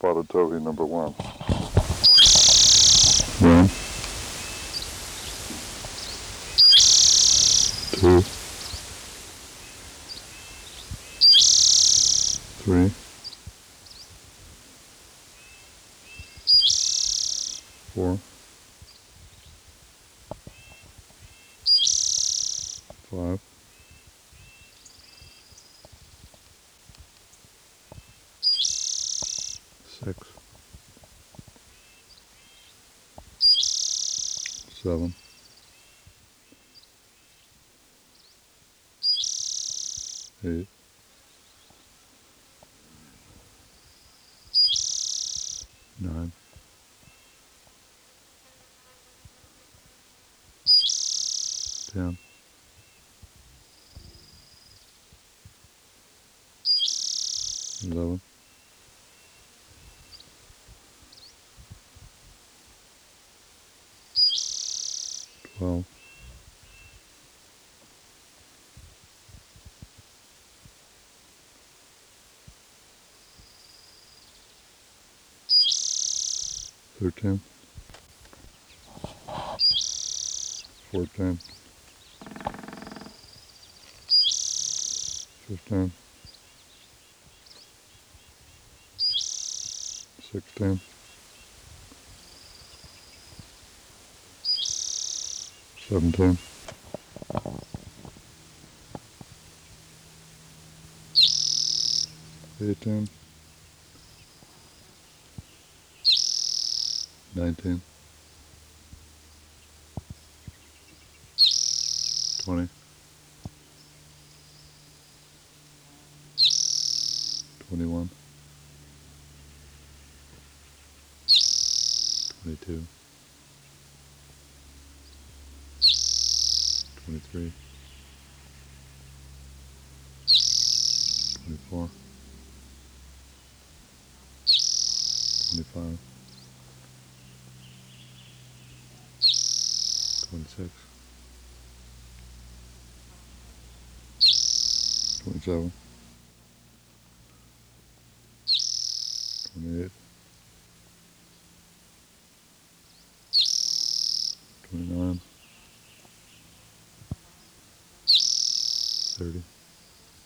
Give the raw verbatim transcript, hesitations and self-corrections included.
spotted towhee number one. One, two, three, four, five, six, seven, eight, nine, ten, eleven, twelve, thirteen, fourteen, fifteen, sixteen, seventeen, eighteen, nineteen, twenty, twenty-one, twenty-two, twenty-three, twenty-four, twenty-five, twenty-six, twenty-seven, twenty-eight, twenty-nine, thirty,